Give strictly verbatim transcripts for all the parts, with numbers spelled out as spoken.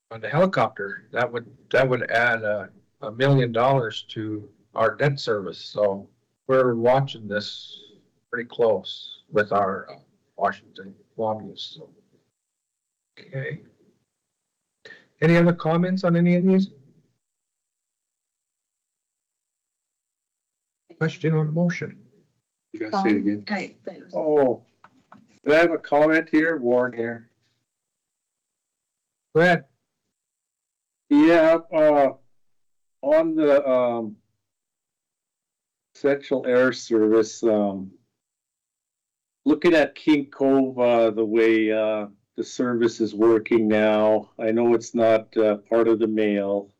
on the helicopter, that would that would add a, a million dollars to our debt service. So we're watching this pretty close with our uh, Washington lobbyists. So, okay. Any other comments on any of these? Question on the motion. You gotta say it again. Okay, thanks. Oh, do I have a comment here? Warren here. Go ahead. Yeah, uh, on the, um, Central Air Service, um, looking at King Cove, uh, the way, uh, the service is working now, I know it's not, uh, part of the mail.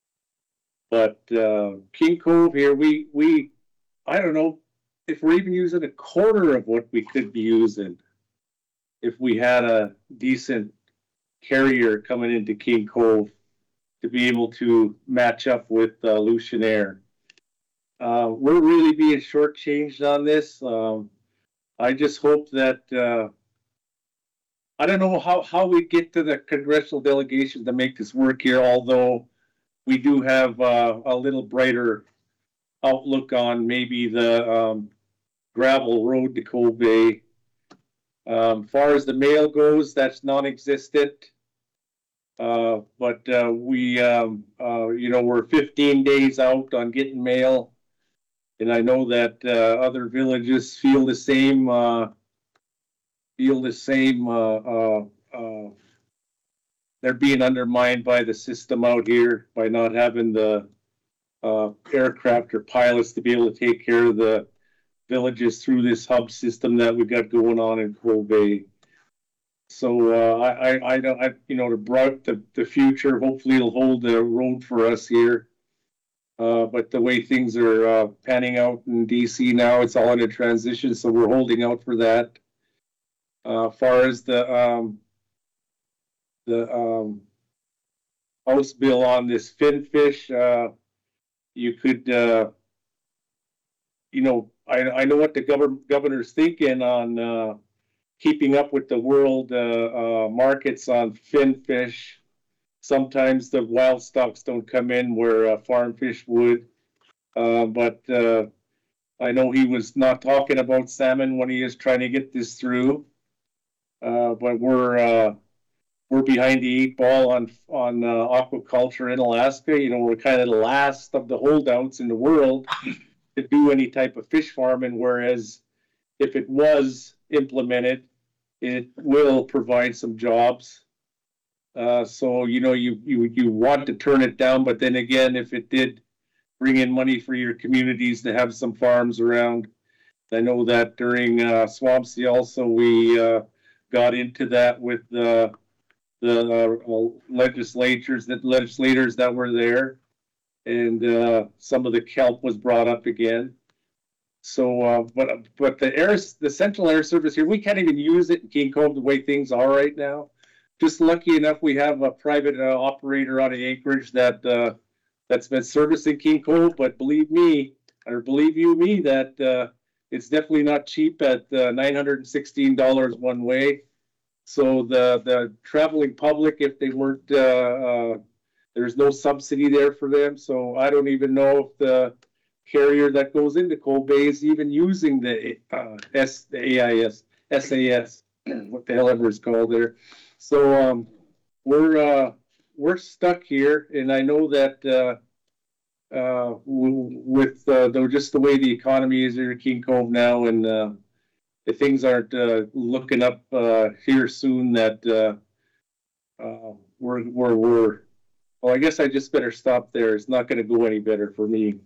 But, uh, King Cove here, we, we, I don't know if we're even using a quarter of what we could be using. If we had a decent carrier coming into King Cove to be able to match up with uh, Lucian Air. Uh, we're really being shortchanged on this. Um, I just hope that, uh, I don't know how, how we get to the congressional delegation to make this work here, although we do have uh, a little brighter outlook on maybe the um, gravel road to Cove Bay. Um, far as the mail goes, that's non-existent. Uh, but uh, we, um, uh, you know, we're fifteen days out on getting mail. And I know that uh, other villages feel the same, uh, feel the same, uh, uh, uh, they're being undermined by the system out here by not having the uh, aircraft or pilots to be able to take care of the villages through this hub system that we got going on in Cove Bay. So uh, I, I, I don't, I, you know, the broad, the, the future hopefully it'll hold the road for us here. Uh, but the way things are uh, panning out in D C now, it's all in a transition, so we're holding out for that. Uh, far as the um, the um, House bill on this finfish, uh, you could, uh, you know, I, I know what the governor governor's thinking on. Uh, keeping up with the world uh, uh, markets on finfish. Sometimes the wild stocks don't come in where uh, farm fish would. Uh, but uh, I know he was not talking about salmon when he is trying to get this through. Uh, but we're uh, we're behind the eight ball on on uh, aquaculture in Alaska. You know, we're kind of the last of the holdouts in the world to do any type of fish farming. Whereas if it was implemented, it will provide some jobs. Uh, so, you know, you, you, you want to turn it down, but then again, if it did bring in money for your communities to have some farms around, I know that during uh, Swampsea also, we uh, got into that with the, the uh, legislatures, that legislators that were there, and uh, some of the kelp was brought up again. So, uh, but but the air, the Central Air Service here, we can't even use it in King Cove the way things are right now. Just lucky enough, we have a private uh, operator out of Anchorage that uh, that's been servicing King Cove. But believe me, or believe you me, that uh, it's definitely not cheap at uh, nine hundred sixteen dollars one way. So the the traveling public, if they weren't, uh, uh, there's no subsidy there for them. So I don't even know if the carrier that goes into Cove Bay is even using the uh, S, the A I S, S A S, what the hell ever it's called there. So um, we're uh, we're stuck here, and I know that uh, uh, with uh, though just the way the economy is here at King Cove now, and uh, if things aren't uh, looking up uh, here soon, that uh, uh, we're we're we're. Well, I guess I just better stop there. It's not going to go any better for me.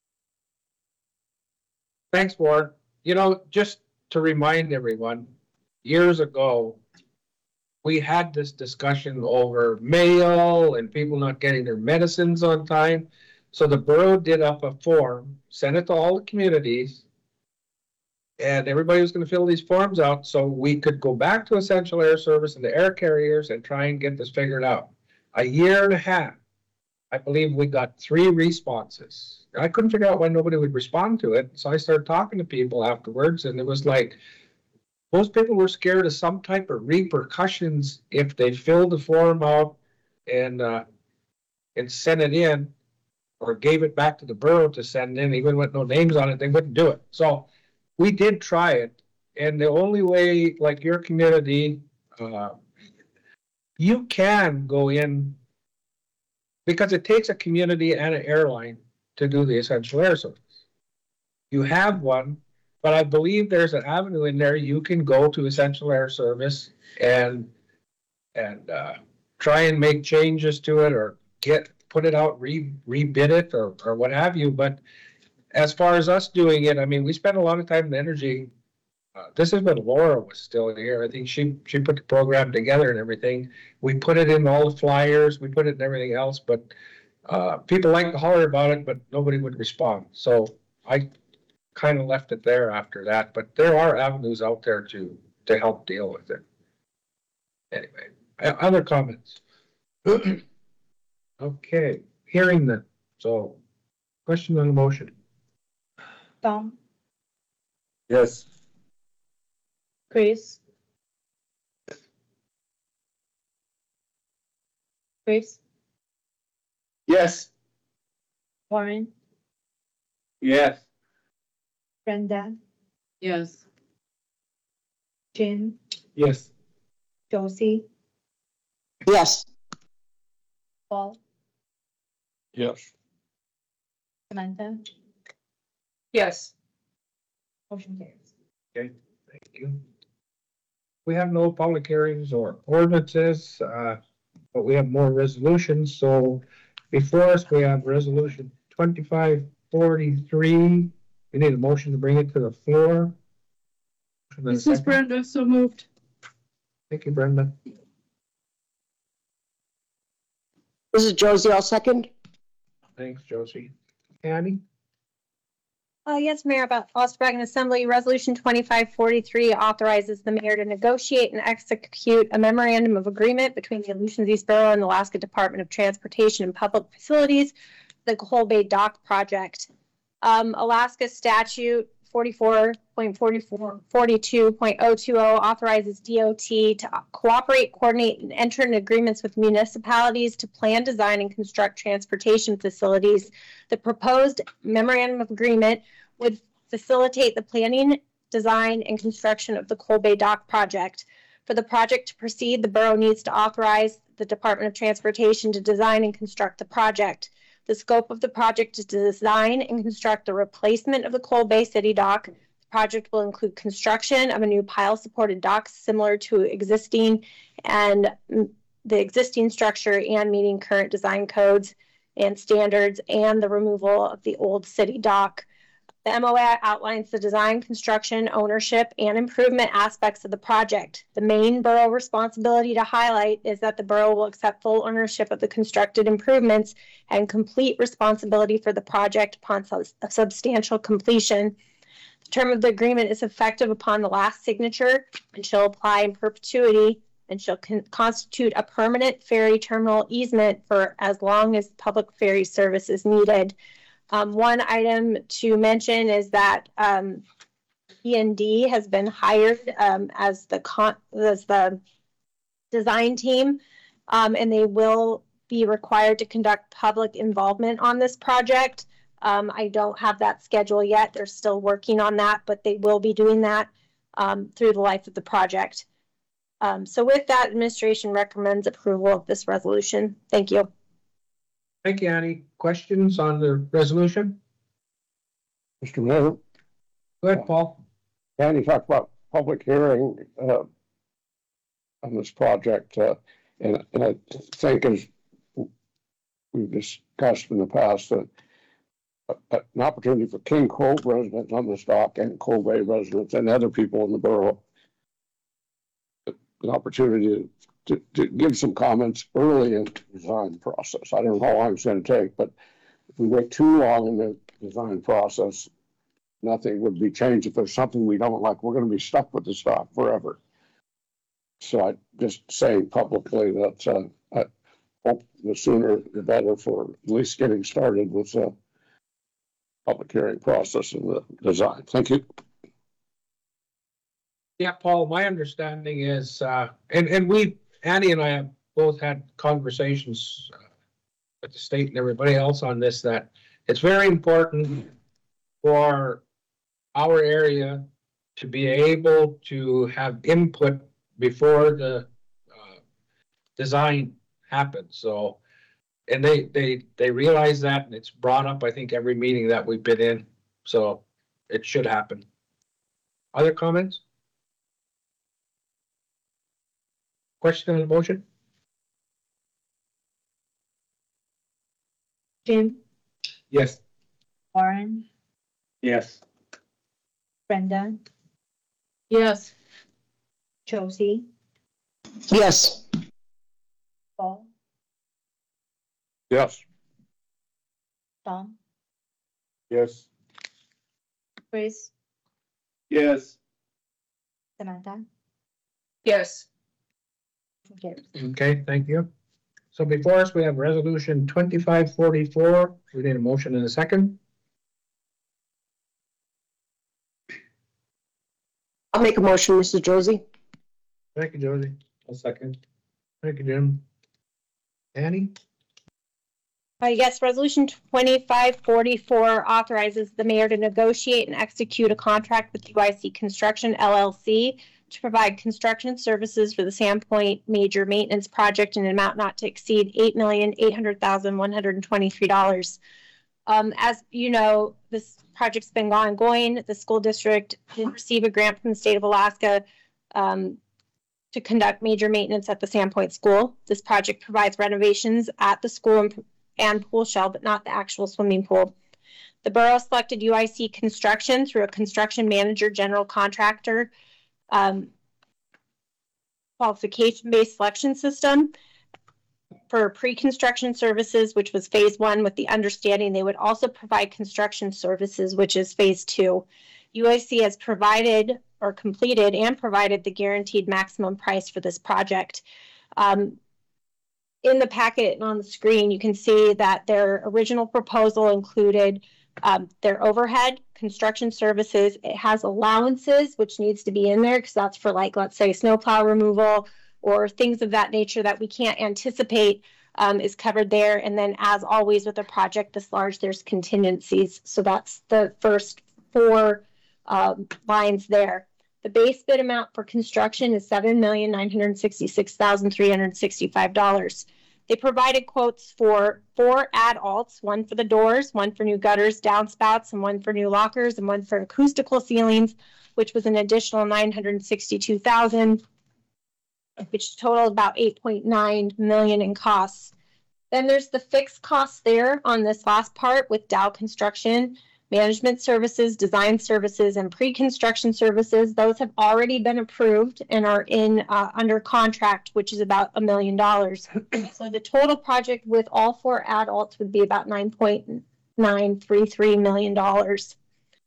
Thanks, Warren. You know, just to remind everyone, years ago, we had this discussion over mail and people not getting their medicines on time. So the borough did up a form, sent it to all the communities, and everybody was going to fill these forms out so we could go back to Essential Air Service and the air carriers and try and get this figured out. A year and a half, I believe we got three responses. I couldn't figure out why nobody would respond to it. So I started talking to people afterwards, and it was like, most people were scared of some type of repercussions if they filled the form out and, uh, and sent it in or gave it back to the borough to send in, even with no names on it, they wouldn't do it. So we did try it. And the only way, like your community, uh, you can go in because it takes a community and an airline to do the essential air service. You have one, but I believe there's an avenue in there. You can go to essential air service and, and, uh, try and make changes to it or get, put it out, re, rebid it or, or what have you. But as far as us doing it, I mean, we spent a lot of time and energy. Uh, this is when Laura was still here. I think she, she put the program together and everything. We put it in all the flyers, we put it in everything else, but, uh, people like to holler about it, but nobody would respond. So I kind of left it there after that, but there are avenues out there to, to help deal with it. Anyway, other comments? Okay, hearing that. So, question on the motion. Tom, Yes. Chris, Chris, Yes. Warren, Yes. Brenda, Yes. Jim, Yes. Josie, Yes. Paul, Yes. Samantha, Yes. motion carries. Okay, thank you. We have no public hearings or ordinances, uh, but we have more resolutions. So before us, we have resolution twenty-five forty-three. We need a motion to bring it to the floor. This is Brenda, so moved. Thank you, Brenda. This is Josie. I'll second. Thanks, Josie. Annie? Uh, yes, Mayor, about Ospragan Assembly, Resolution twenty-five forty-three authorizes the mayor to negotiate and execute a memorandum of agreement between the Aleutians East Borough and the Alaska Department of Transportation and Public Facilities, the Coal Bay Dock Project. Um, Alaska Statute forty-four point forty-four forty-two point oh two oh authorizes D O T to cooperate, coordinate, and enter into agreements with municipalities to plan, design, and construct transportation facilities. The proposed memorandum of agreement would facilitate the planning, design, and construction of the Coal Bay Dock project. For the project to proceed, the borough needs to authorize the Department of Transportation to design and construct the project. The scope of the project is to design and construct the replacement of the Coal Bay City Dock. The project will include construction of a new pile-supported dock similar to existing and the existing structure and meeting current design codes and standards, and the removal of the old city dock. The M O A outlines the design, construction, ownership, and improvement aspects of the project. The main borough responsibility to highlight is that the borough will accept full ownership of the constructed improvements and complete responsibility for the project upon sub- substantial completion. The term of the agreement is effective upon the last signature and shall apply in perpetuity and shall con- constitute a permanent ferry terminal easement for as long as public ferry service is needed. Um, one item to mention is that um, P and D has been hired um, as the con- as the design team, um, and they will be required to conduct public involvement on this project. Um, I don't have that schedule yet. They're still working on that, but they will be doing that um, through the life of the project. Um, so with that, administration recommends approval of this resolution. Thank you. Thank you, Annie. Questions on the resolution? Mister Mayor, Go ahead, Paul. Andy talked about public hearing uh, on this project, uh, and, and I think as we've discussed in the past, that uh, an opportunity for King Cove residents on this dock and Coal Bay residents and other people in the borough, an opportunity to, to give some comments early in the design process. I don't know how long it's going to take, but if we wait too long in the design process, nothing would be changed. If there's something we don't like, we're going to be stuck with the stock forever. So I just say publicly that uh, I hope the sooner the better for at least getting started with the public hearing process and the design. Thank you. Yeah, Paul, my understanding is, uh, and, and we, Annie and I have both had conversations uh, with the state and everybody else on this, that it's very important for our area to be able to have input before the uh, design happens. So, and they, they, they realize that, and it's brought up, I think, every meeting that we've been in. So it should happen. Other comments? Question on the motion? Jim, Yes. Warren, Yes. Brenda, Yes. Josie, Yes. Paul, Yes. Tom, Yes. Chris, Yes. Samantha. Yes. Motion carries. Okay, thank you. So before us, we have resolution twenty-five forty-four. We need a motion in a second. I'll make a motion, Mister Josie. Thank you, Josie. A second. Thank you, Jim. Annie? Uh, yes, resolution twenty-five forty-four authorizes the mayor to negotiate and execute a contract with U I C Construction L L C to provide construction services for the Sandpoint Major Maintenance Project in an amount not to exceed eight million, eight hundred thousand, one hundred twenty-three dollars. Um, as you know, this project's been ongoing. The school district did receive a grant from the state of Alaska um, to conduct major maintenance at the Sandpoint School. This project provides renovations at the school and, and pool shell, but not the actual swimming pool. The borough selected U I C Construction through a construction manager general contractor um, qualification-based selection system for pre-construction services, which was phase one, with the understanding they would also provide construction services, which is phase two. U I C has provided or completed and provided the guaranteed maximum price for this project. Um, in the packet and on the screen, you can see that their original proposal included um, their overhead, construction services. It has allowances, which needs to be in there because that's for, like, let's say snowplow removal or things of that nature that we can't anticipate um, is covered there. And then, as always with a project this large, there's contingencies. So that's the first four um, lines there. The base bid amount for construction is seven million nine hundred sixty-six thousand three hundred sixty-five dollars. They provided quotes for four add-alts, one for the doors, one for new gutters, downspouts, and one for new lockers, and one for acoustical ceilings, which was an additional nine hundred sixty-two thousand dollars, which totaled about eight point nine million dollars in costs. Then there's the fixed costs there on this last part with Dow Construction, management services, design services, and pre-construction services. Those have already been approved and are in uh, under contract, which is about a million dollars. So the total project with all four adults would be about nine point nine three three million dollars.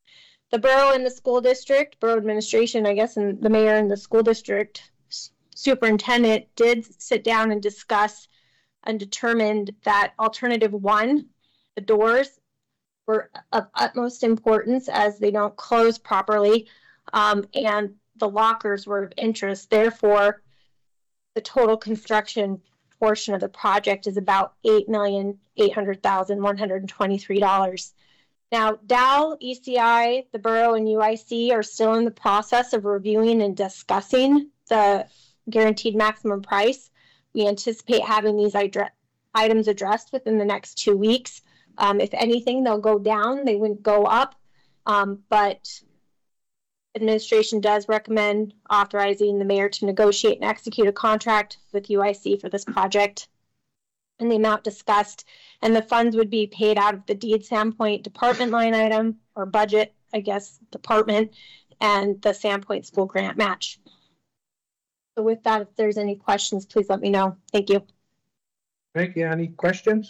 The borough and the school district, borough administration, I guess, and the mayor and the school district superintendent did sit down and discuss and determined that alternative one, the doors, were of utmost importance as they don't close properly, um, and the lockers were of interest. Therefore, the total construction portion of the project is about eight million eight hundred thousand one hundred twenty-three dollars. Now, Dow, E C I, the borough, and U I C are still in the process of reviewing and discussing the guaranteed maximum price. We anticipate having these items addressed within the next two weeks. Um, if anything, they'll go down, they wouldn't go up. Um, but administration does recommend authorizing the mayor to negotiate and execute a contract with U I C for this project and the amount discussed. And the funds would be paid out of the deed Sandpoint department line item or budget, I guess, department, and the Sandpoint school grant match. So with that, if there's any questions, please let me know. Thank you. Thank you. Any questions?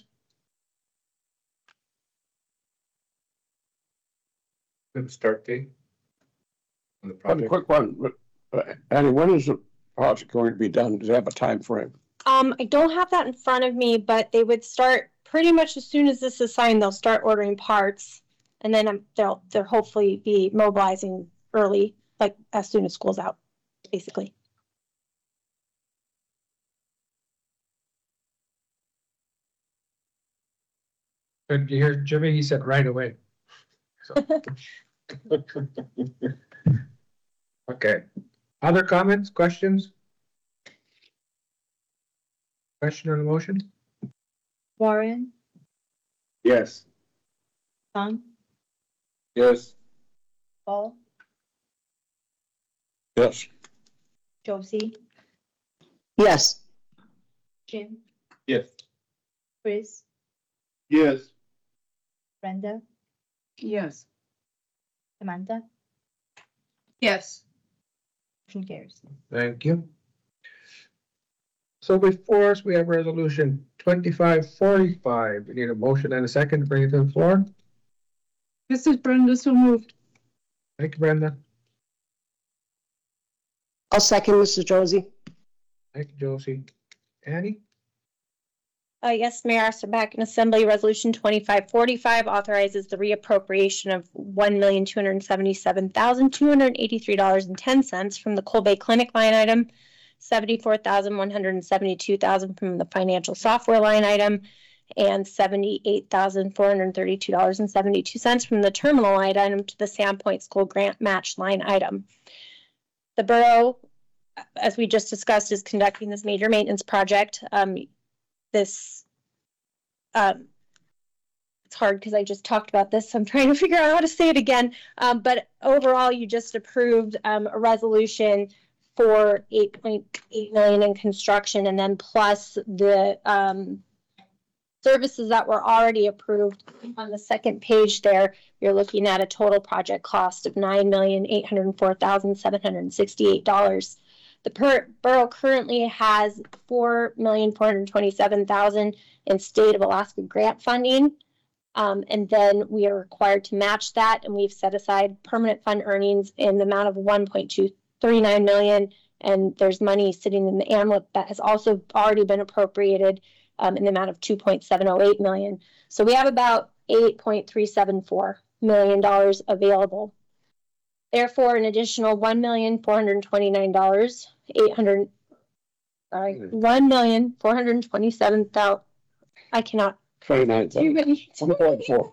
Good start date on the One project. quick one, uh, Annie, when is the project going to be done? Does it have a time frame? Um, I don't have that in front of me, but they would start pretty much as soon as this is signed. They'll start ordering parts, and then um, they'll they'll hopefully be mobilizing early, like as soon as school's out, basically. Did you hear Jimmy? He said right away. So. Okay. Other comments, questions? Question on the motion? Warren, Yes. Tom, Yes. Paul, Yes. Josie, Yes. Jim, Yes. Chris, Yes. Brenda, Yes. Samantha, Yes. motion carries. Thank you. So before us, we have resolution twenty-five forty-five. We need a motion and a second to bring it to the floor. This is Brenda, so moved. Thank you, Brenda. I'll second Missus Josie. Thank you, Josie. Annie? Uh, yes, Mayor, so back in Assembly Resolution twenty-five forty-five authorizes the reappropriation of one million, two hundred seventy-seven thousand, two hundred eighty-three dollars and ten cents from the Coal Bay Clinic line item, seventy-four thousand, one hundred seventy-two thousand from the financial software line item, and seventy-eight thousand, four hundred thirty-two dollars and seventy-two cents from the terminal line item to the Sandpoint School Grant Match line item. The borough, as we just discussed, is conducting this major maintenance project. Um, this, um, it's hard because I just talked about this, so I'm trying to figure out how to say it again. Um, but overall, you just approved um, a resolution for eight point eight million in construction, and then plus the um, services that were already approved. On the second page there, you're looking at a total project cost of nine million, eight hundred four thousand, seven hundred sixty-eight dollars. The per- borough currently has four million, four hundred twenty-seven thousand in state of Alaska grant funding. Um, and then we are required to match that, and we've set aside permanent fund earnings in the amount of one point two three nine million. And there's money sitting in the A M L I P that has also already been appropriated um, in the amount of two point seven oh eight million. So we have about eight point three seven four million dollars available. Therefore, an additional one million, four hundred twenty-nine thousand, eight hundred, sorry, one million, four hundred twenty-seven thousand, I cannot. Twenty-nine, Too many. one point four.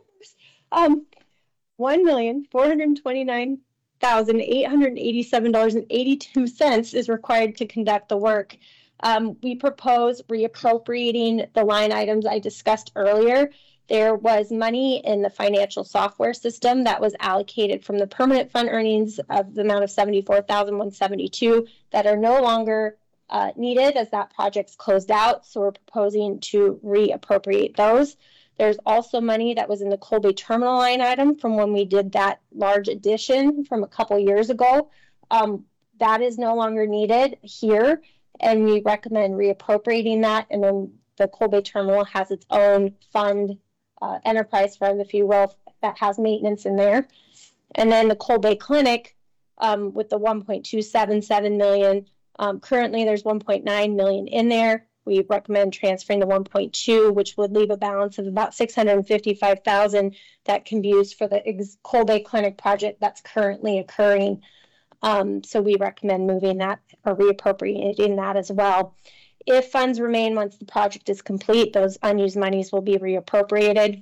Um, one million, four hundred twenty-nine thousand, eight hundred eighty-seven dollars and eighty-two cents is required to conduct the work. Um, we propose reappropriating the line items I discussed earlier. There was money in the financial software system that was allocated from the permanent fund earnings of the amount of seventy-four thousand one hundred seventy-two that are no longer uh, needed as that project's closed out. So we're proposing to reappropriate those. There's also money that was in the Coal Bay terminal line item from when we did that large addition from a couple years ago. Um, that is no longer needed here, and we recommend reappropriating that. And then the Coal Bay terminal has its own fund, uh, enterprise fund, if you will, that has maintenance in there. And then the Coal Bay Clinic, um, with the one point two seven seven million, um, currently there's one point nine million in there. We recommend transferring the one point two, which would leave a balance of about six hundred fifty-five thousand that can be used for the ex- Coal Bay Clinic project that's currently occurring. Um, so we recommend moving that or reappropriating that as well. If funds remain once the project is complete, those unused monies will be reappropriated.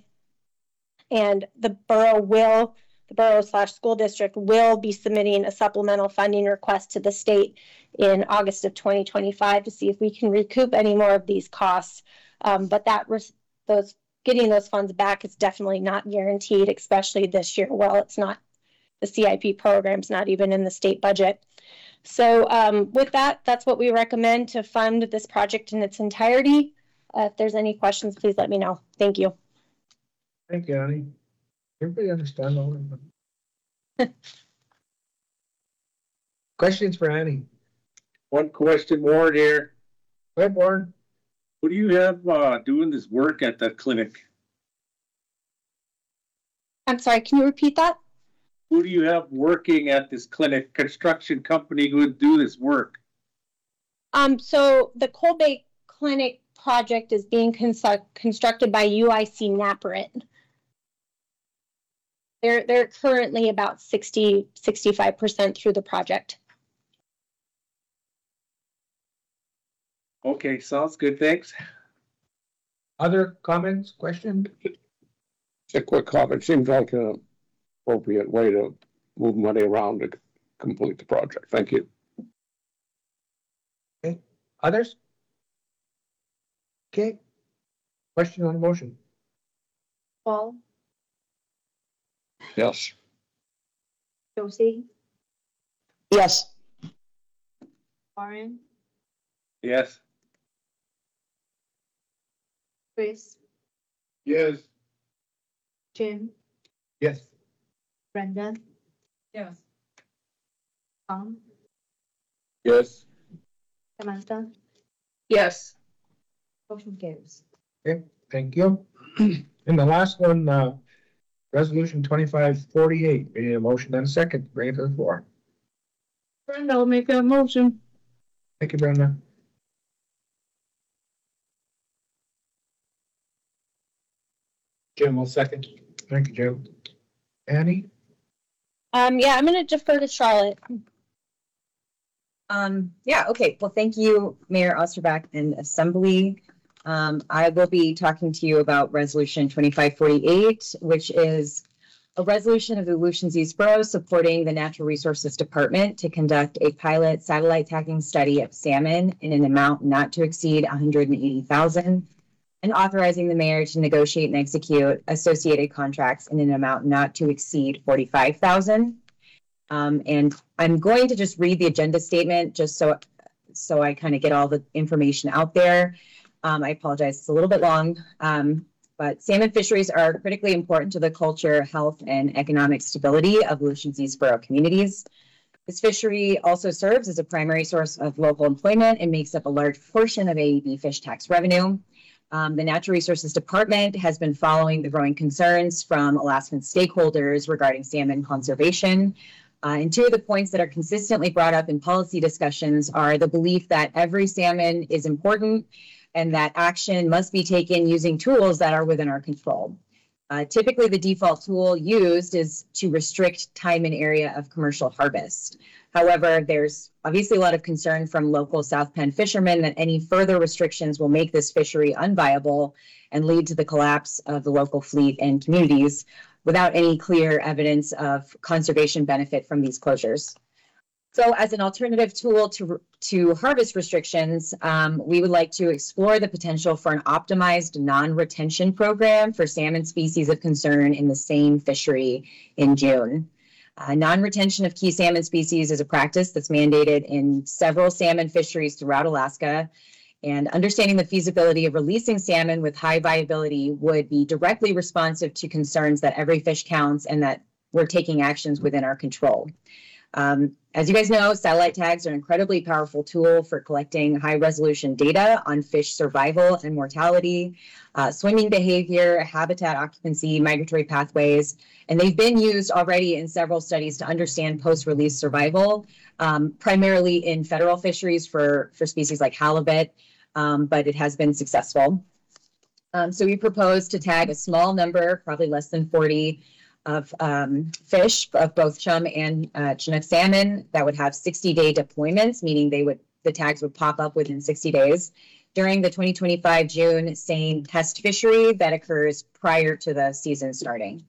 And the borough will, the borough slash school district will be submitting a supplemental funding request to the state in August of twenty twenty-five to see if we can recoup any more of these costs. Um, but that res- those getting those funds back is definitely not guaranteed, especially this year. Well, it's not, the C I P program's not even in the state budget. So um, with that, that's what we recommend to fund this project in its entirety. Uh, if there's any questions, please let me know. Thank you. Thank you, Annie. Everybody understand all of them? Questions for Annie? One question more here. Go ahead, Warren. Who do you have, uh, doing this work at that clinic? I'm sorry, can you repeat that? Who do you have working at this clinic, construction company who would do this work? Um, so the Coal Bay Clinic project is being construct, constructed by U I C Naparent. They're, they're currently about sixty, sixty-five percent through the project. Okay, sounds good, thanks. Other comments, questions? A quick comment, seems like an appropriate way to move money around to complete the project. Thank you. Others? Okay. Question on the motion? Paul, Yes. Josie, Yes. Warren, Yes. Chris, Yes. Jim, Yes. Brenda, Yes. Tom, Yes. Samantha, Yes. motion carries. Okay, thank you. And the last one, uh, resolution twenty-five forty-eight, we need a motion and a second, bring it to the floor. Brenda will make that motion. Thank you, Brenda. Jim will second. Thank you, Jim. Annie? Um, yeah, I'm gonna defer to Charlotte. Um, yeah, okay. Well, thank you, Mayor Osterbach and Assembly. Um, I will be talking to you about Resolution twenty-five forty-eight, which is a resolution of the Aleutians East Borough supporting the Natural Resources Department to conduct a pilot satellite tagging study of salmon in an amount not to exceed one hundred eighty thousand dollars and authorizing the mayor to negotiate and execute associated contracts in an amount not to exceed forty-five thousand dollars. Um, and I'm going to just read the agenda statement just so, so I kind of get all the information out there. Um, I apologize, it's a little bit long, um, but salmon fisheries are critically important to the culture, health, and economic stability of Aleutians East Borough communities. This fishery also serves as a primary source of local employment and makes up a large portion of A E B fish tax revenue. Um, the Natural Resources Department has been following the growing concerns from Alaskan stakeholders regarding salmon conservation. Uh, and two of the points that are consistently brought up in policy discussions are the belief that every salmon is important and that action must be taken using tools that are within our control. Uh, typically, the default tool used is to restrict time and area of commercial harvest. However, there's obviously a lot of concern from local South Penn fishermen that any further restrictions will make this fishery unviable and lead to the collapse of the local fleet and communities without any clear evidence of conservation benefit from these closures. So as an alternative tool to, to harvest restrictions, um, we would like to explore the potential for an optimized non-retention program for salmon species of concern in the same fishery in June. Uh, non-retention of key salmon species is a practice that's mandated in several salmon fisheries throughout Alaska. And understanding the feasibility of releasing salmon with high viability would be directly responsive to concerns that every fish counts and that we're taking actions within our control. Um, as you guys know, satellite tags are an incredibly powerful tool for collecting high resolution data on fish survival and mortality, uh, swimming behavior, habitat occupancy, migratory pathways, and they've been used already in several studies to understand post-release survival, um, primarily in federal fisheries for, for species like halibut, um, but it has been successful. Um, so we propose to tag a small number, probably less than forty, of um, fish of both chum and uh, Chinook salmon that would have sixty day deployments, meaning they would the tags would pop up within sixty days during the twenty twenty-five June Seine test fishery that occurs prior to the season starting.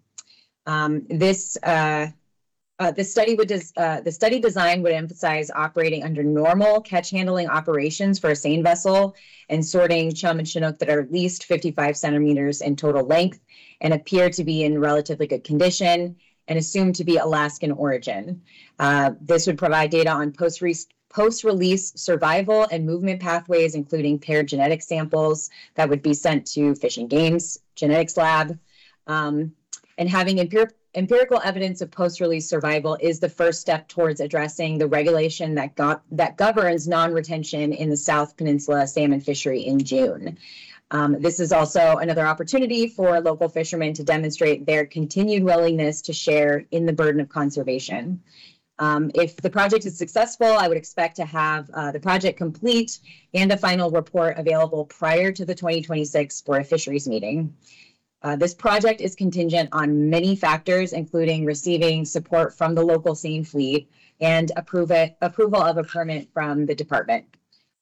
Um, this uh, uh, the study would des- uh, the study design would emphasize operating under normal catch handling operations for a seine vessel and sorting chum and Chinook that are at least fifty-five centimeters in total length and appear to be in relatively good condition and assumed to be Alaskan origin. Uh, this would provide data on post-release post-release survival and movement pathways, including paired genetic samples that would be sent to Fish and Game's genetics lab. Um, and having empir- empirical evidence of post-release survival is the first step towards addressing the regulation that got that governs non-retention in the South Peninsula salmon fishery in June. Um, this is also another opportunity for local fishermen to demonstrate their continued willingness to share in the burden of conservation. Um, if the project is successful, I would expect to have uh, the project complete and a final report available prior to the twenty twenty-six Board of Fisheries meeting. Uh, this project is contingent on many factors, including receiving support from the local seine fleet and approve it, approval of a permit from the department.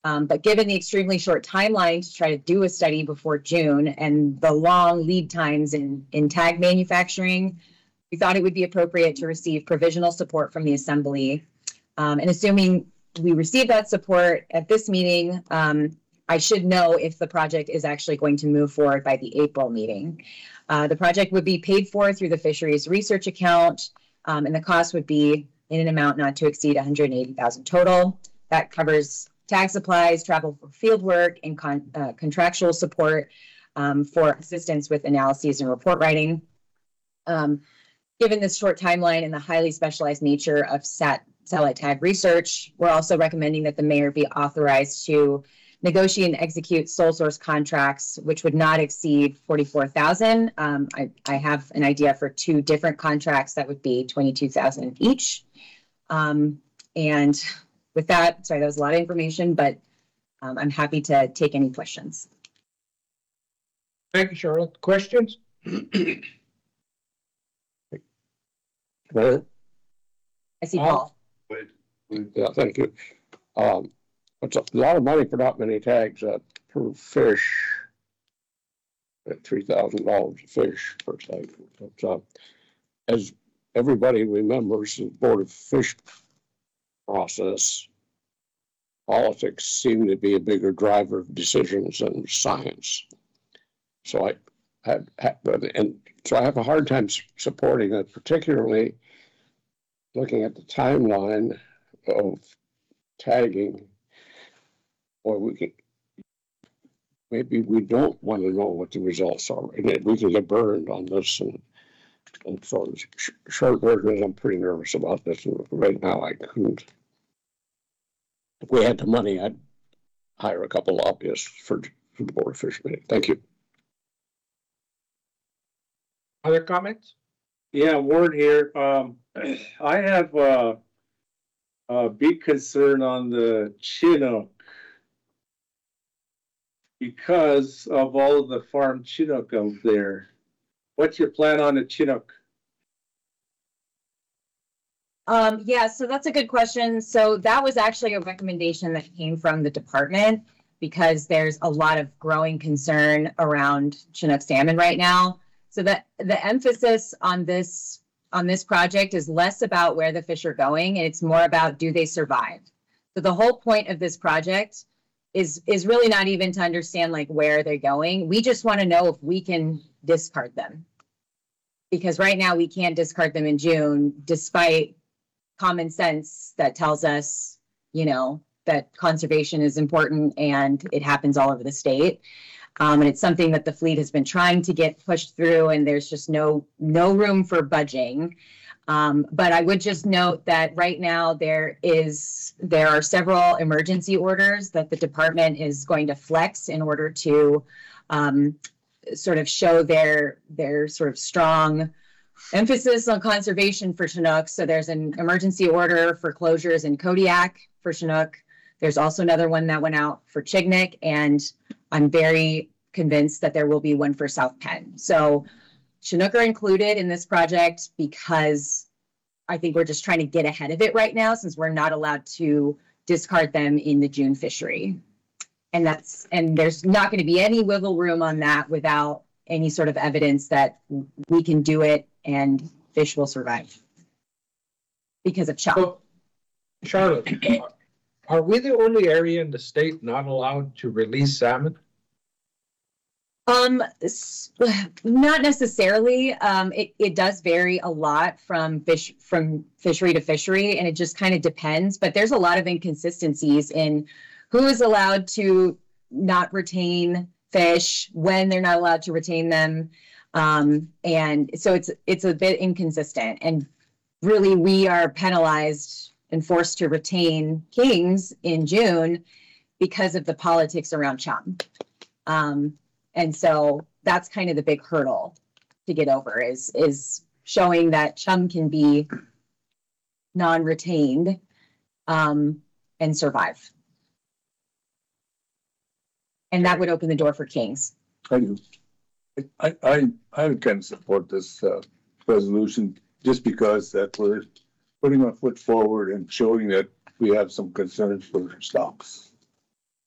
Um, but given the extremely short timeline to try to do a study before June and the long lead times in, in tag manufacturing, we thought it would be appropriate to receive provisional support from the Assembly. Um, and assuming we receive that support at this meeting, um, I should know if the project is actually going to move forward by the April meeting. Uh, the project would be paid for through the Fisheries Research Account, um, and the cost would be in an amount not to exceed one hundred eighty thousand dollars total. That covers tag supplies, travel for field work, and con uh, contractual support um, for assistance with analyses and report writing. Um, given this short timeline and the highly specialized nature of sat satellite tag research, we're also recommending that the mayor be authorized to negotiate and execute sole source contracts, which would not exceed forty-four thousand dollars. Um, I, I have an idea for two different contracts that would be twenty-two thousand dollars each. Um, and with that, sorry, that was a lot of information, but um, I'm happy to take any questions. Thank you, Charlotte. Questions? Mayor? I see Paul? Paul. Yeah, thank you. Um, it's a lot of money for not many tags uh, per fish. At three thousand dollars a fish per tag. But, uh, as everybody remembers, the Board of Fish process, politics seem to be a bigger driver of decisions than science. So I have, have and so I have a hard time supporting it, particularly looking at the timeline of tagging. Or we can, maybe we don't want to know what the results are. And we can get burned on this. And, and so the sh short version is I'm pretty nervous about this. And right now I couldn't. If we had the money, I'd hire a couple lobbyists for, for the Board of Fish meeting. Thank you. Other comments? Yeah, Ward here. Um, I have uh, a big concern on the Chinook because of all of the farm Chinook out there. What's your plan on the Chinook? Um, yeah, so that's a good question. So that was actually a recommendation that came from the department because there's a lot of growing concern around Chinook salmon right now. So that the emphasis on this on this project is less about where the fish are going, and it's more about do they survive. So the whole point of this project is is really not even to understand like where they're going. We just want to know if we can discard them. Because right now we can't discard them in June, despite common sense that tells us, you know, that conservation is important and it happens all over the state. Um, and it's something that the fleet has been trying to get pushed through, and there's just no no room for budging. Um, but I would just note that right now there is there are several emergency orders that the department is going to flex in order to um, sort of show their their sort of strong emphasis on conservation for Chinook. So there's an emergency order for closures in Kodiak for Chinook. There's also another one that went out for Chignik, and I'm very convinced that there will be one for South Penn. So Chinook are included in this project because I think we're just trying to get ahead of it right now, since we're not allowed to discard them in the June fishery. And that's and there's not going to be any wiggle room on that without any sort of evidence that we can do it and fish will survive because of chop. So, Charlotte, are we the only area in the state not allowed to release salmon? Um, not necessarily. Um, it, it does vary a lot from fish from fishery to fishery, and it just kind of depends. But there's a lot of inconsistencies in who is allowed to not retain fish, when they're not allowed to retain them. Um, and so it's it's a bit inconsistent. And really, we are penalized and forced to retain kings in June because of the politics around chum. Um, and so that's kind of the big hurdle to get over is, is showing that chum can be non-retained um, and survive. And that would open the door for kings. I do. I, I, I can support this uh, resolution just because that we're putting our foot forward and showing that we have some concerns for stocks.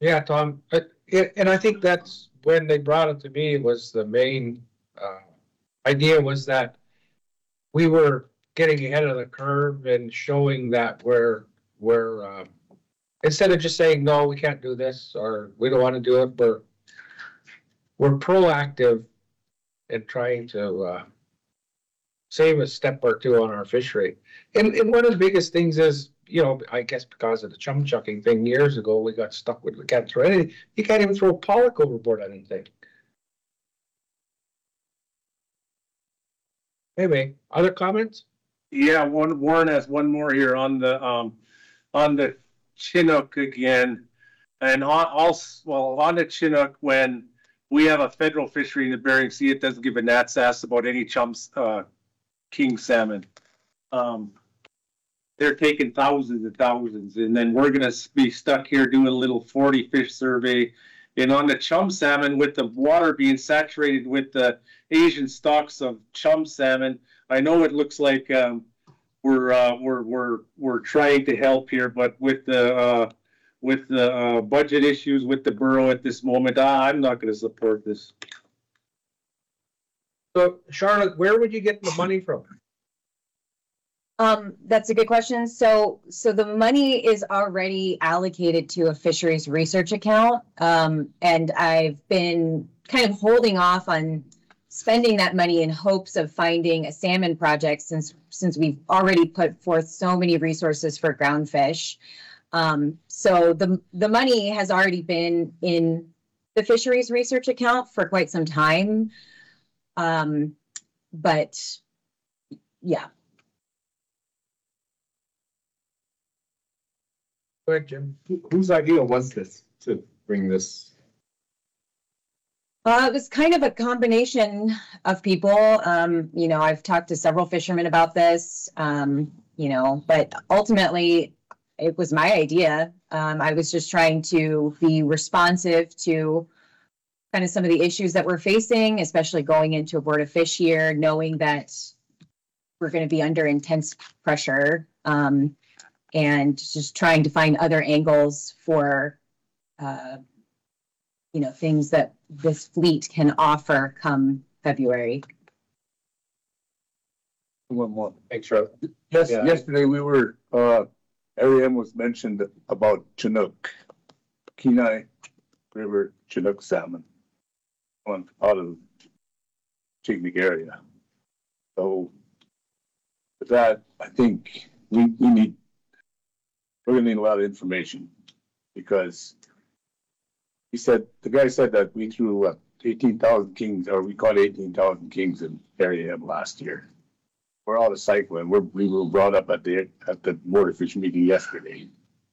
Yeah, Tom, uh, it- and I think that's when they brought it to me was the main, uh, idea was that we were getting ahead of the curve and showing that we're, we're, um, instead of just saying, no, we can't do this, or we don't want to do it, we're, we're proactive in trying to, uh, save a step or two on our fish rate. And, and one of the biggest things is, you know, I guess because of the chum chucking thing years ago, we got stuck with, we can't throw anything. You can't even throw a pollock overboard on anything. Anyway, other comments? Yeah, one, Warren has one more here on the, um, on the Chinook again. And on, also, well, on the Chinook, when we have a federal fishery in the Bering Sea, it doesn't give a gnat's ass about any chumps, uh, king salmon. Um, they're taking thousands and thousands, and then we're gonna be stuck here doing a little forty fish survey. And on the chum salmon, with the water being saturated with the Asian stocks of chum salmon, I know it looks like um, we're uh, we're we're we're trying to help here, but with the uh, with the uh, budget issues with the borough at this moment, I, I'm not going to support this. So Charlotte, where would you get the money from? Um, that's a good question. So, so the money is already allocated to a fisheries research account. Um, and I've been kind of holding off on spending that money in hopes of finding a salmon project since, since we've already put forth so many resources for ground fish. Um, so the, the money has already been in the fisheries research account for quite some time. Um, but yeah. Go ahead, Jim. Whose idea was this to bring this? Uh, it was kind of a combination of people. Um, you know, I've talked to several fishermen about this, um, you know, but ultimately it was my idea. Um, I was just trying to be responsive to kind of some of the issues that we're facing, especially going into a Board of Fish year, knowing that we're going to be under intense pressure. Um, and just trying to find other angles for, uh, you know, things that this fleet can offer come February. One more. Thanks, Charlie. Yes, Yeah. yesterday we were, uh, area was mentioned about Chinook, Kenai River Chinook salmon on, out of Chignik area. So with that, I think we, we need, we're gonna need a lot of information because he said, the guy said that we threw what, eighteen thousand kings, or we caught eighteen thousand kings in Area M last year. We're out of cycle and we're, we were brought up at the, at the Board of Fish meeting yesterday.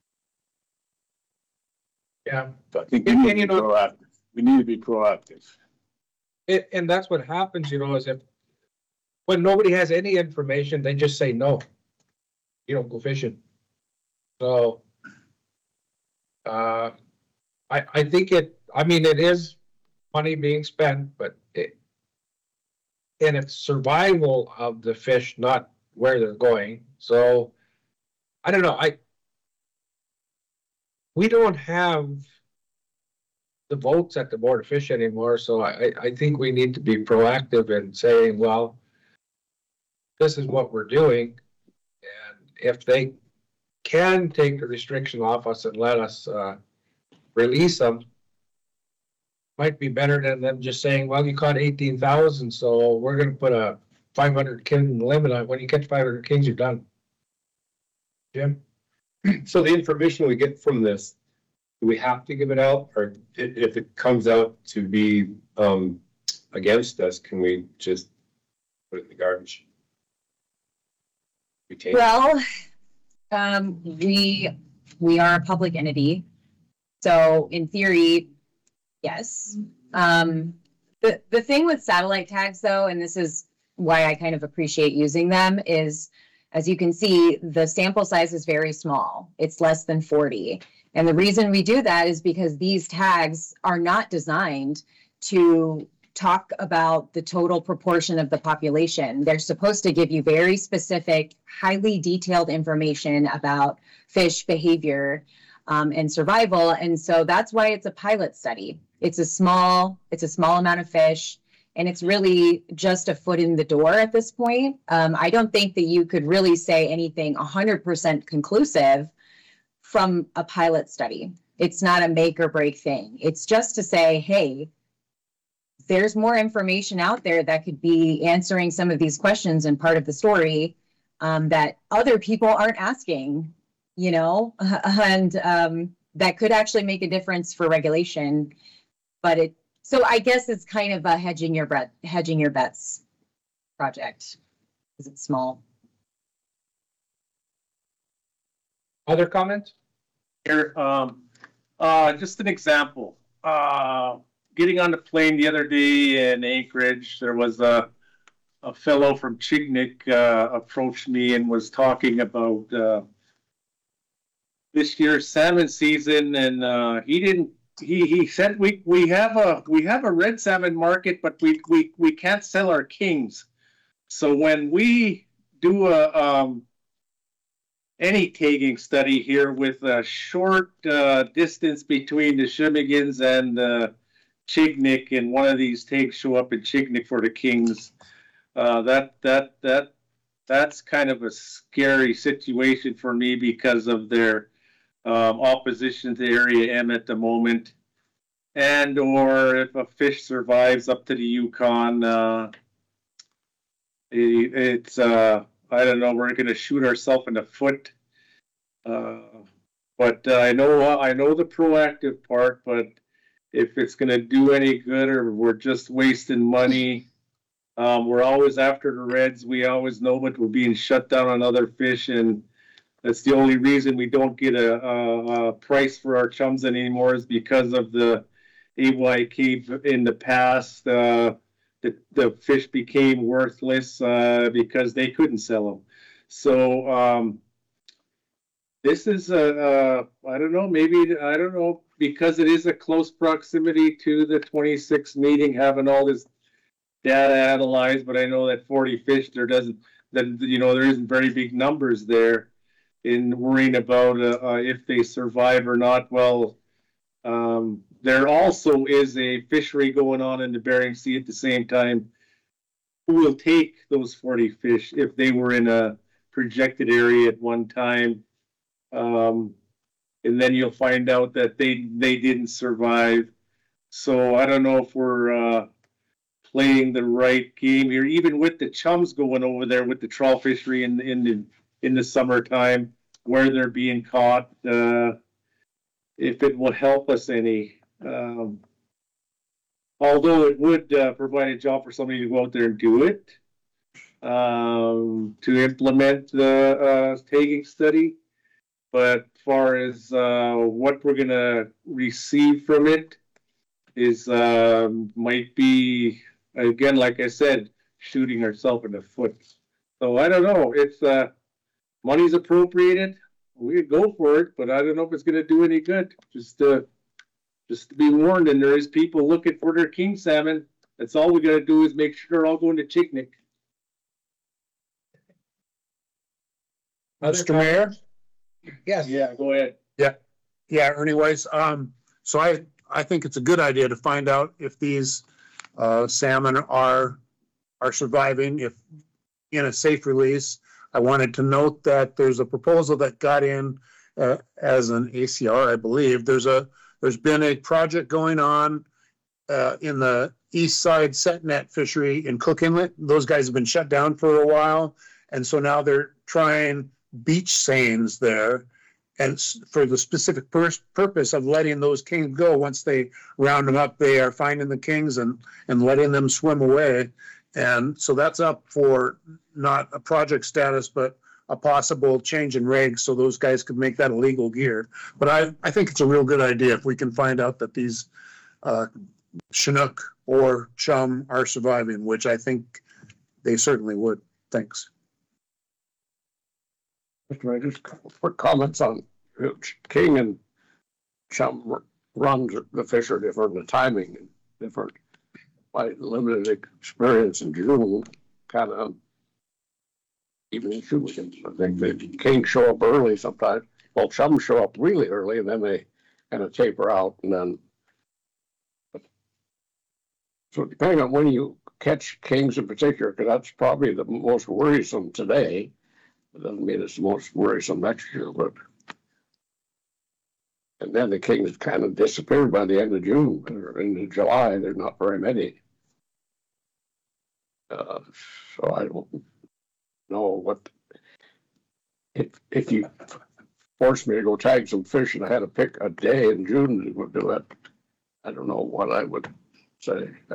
Yeah, So I think we And- need and to you be know- proactive. We need to be proactive. it, and that's what happens, you know, is if when nobody has any information, they just say no. You don't go fishing. So, uh, I, I think it, I mean, it is money being spent, but it, and it's survival of the fish, not where they're going. So, I don't know, I, we don't have the votes at the Board of Fish anymore, so I, I think we need to be proactive in saying, well, this is what we're doing. And if they can take the restriction off us and let us, uh, release them, might be better than them just saying, well, you caught eighteen thousand, so we're gonna put a five hundred king limit on it. When you catch five hundred kings, you're done. Jim? So the information we get from this, do we have to give it out, or i- if it comes out to be um against us, can we just put it in the garbage? We take. Well, um, we, we are a public entity. So in theory, yes. Um, the, the thing with satellite tags though, and this is why I kind of appreciate using them, is as you can see, the sample size is very small. It's less than forty. And the reason we do that is because these tags are not designed to talk about the total proportion of the population. They're supposed to give you very specific, highly detailed information about fish behavior. um, and survival. And so that's why it's a pilot study. It's a small, it's a small amount of fish, and it's really just a foot in the door at this point. Um, I don't think that you could really say anything one hundred percent conclusive from a pilot study. It's not a make or break thing. It's just to say, hey, there's more information out there that could be answering some of these questions and part of the story um, that other people aren't asking, you know, and um, that could actually make a difference for regulation. But it, so I guess it's kind of a hedging your bet, hedging your bets project because it's small. Other comments? Here, um, uh, just an example, uh, getting on the plane the other day in Anchorage, there was a, a fellow from Chignik, uh, approached me and was talking about, uh, this year's salmon season, and, uh, he didn't, he, he said, we, we have a, we have a red salmon market, but we, we, we can't sell our kings. So when we do a, um, any tagging study here with a short uh, distance between the Shemigans and the Chignik, and one of these tags show up in Chignik for the kings. Uh, that that that that's kind of a scary situation for me because of their um, opposition to Area M at the moment, and or if a fish survives up to the Yukon, uh, it, it's. Uh, I don't know, we're going to shoot ourselves in the foot. Uh, but uh, I know I know the proactive part, but if it's going to do any good or we're just wasting money, um, we're always after the reds. We always know that we're being shut down on other fish, and that's the only reason we don't get a, a, a price for our chums anymore is because of the A Y K in the past. Uh, The, the fish became worthless uh, because they couldn't sell them. So um, this is a, a, I don't know, maybe, I don't know, because it is a close proximity to the twenty-sixth meeting, having all this data analyzed, but I know that forty fish, there doesn't, that, you know, there isn't very big numbers there in worrying about uh, uh, if they survive or not. Well, um, there also is a fishery going on in the Bering Sea at the same time. Who will take those forty fish if they were in a projected area at one time? Um, and then you'll find out that they they didn't survive. So I don't know if we're uh, playing the right game here, even with the chums going over there with the trawl fishery in in the in the summertime where they're being caught. Uh, if it will help us any. Um, although it would uh, provide a job for somebody to go out there and do it, um, to implement the uh, tagging study. But far as uh, what we're going to receive from it is uh, might be, again, like I said, shooting ourselves in the foot. So I don't know. It's uh, money's appropriated. We could go for it, but I don't know if it's going to do any good. Just uh, Just to be warned, and there is people looking for their king salmon. That's all we got to do is make sure they're all going to Chignik. Mister Mayor? Yes. Yeah, go ahead. Yeah, anyways, um, so I, I think it's a good idea to find out if these, uh, salmon are, are surviving, if in a safe release. I wanted to note that there's a proposal that got in, uh, as an A C R, I believe. There's a, there's been a project going on, uh, in the east side set net fishery in Cook Inlet. Those guys have been shut down for a while. And so now they're trying beach seines there. And for the specific pur- purpose of letting those kings go, once they round them up, they are finding the kings and, and letting them swim away. And so that's up for not a project status, but a possible change in regs so those guys could make that a legal gear. But I, I think it's a real good idea if we can find out that these uh, Chinook or chum are surviving, which I think they certainly would. Thanks. Mister Mayor, just a couple quick comments on king and chum runs. The fish are different, the timing is different. My limited experience in June, kind of even shooting. I think the king show up early sometimes. well, some show up really early and then they kind of taper out and then. So depending on when you catch kings in particular, because that's probably the most worrisome today. It doesn't mean it's the most worrisome next year, but. And then the kings kind of disappeared by the end of June or into July. There's not very many. Uh, so I don't know what. If if you forced me to go tag some fish and I had to pick a day in June to do it, I don't know what I would say. I,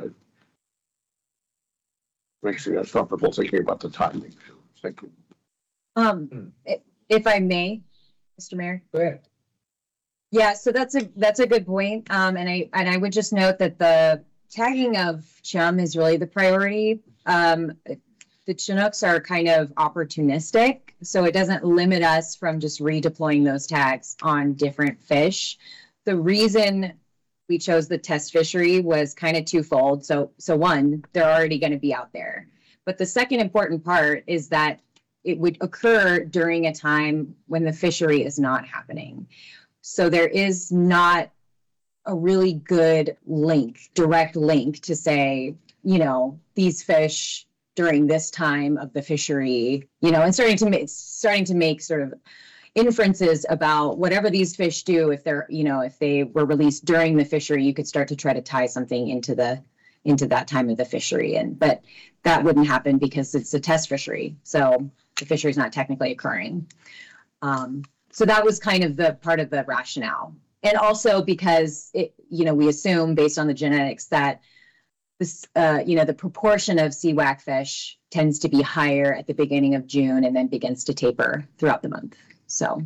makes me uncomfortable thinking about the timing. Thank you. Um, i- if I may, Mister Mayor. Go ahead. Yeah, so that's a, that's a good point. Um, and I, and I would just note that the tagging of chum is really the priority. Um, the Chinooks are kind of opportunistic, so it doesn't limit us from just redeploying those tags on different fish. The reason we chose the test fishery was kind of twofold. So, so one, they're already going to be out there. But the second important part is that it would occur during a time when the fishery is not happening. So there is not a really good link, direct link to say, you know, these fish during this time of the fishery, you know, and starting to make, starting to make sort of inferences about whatever these fish do. If they're, you know, if they were released during the fishery, you could start to try to tie something into the, into that time of the fishery. And, but that wouldn't happen because it's a test fishery. So the fishery is not technically occurring. Um, So that was kind of the part of the rationale. And also because it, you know, we assume based on the genetics that this, uh, you know, the proportion of sea whackfish tends to be higher at the beginning of June and then begins to taper throughout the month. So.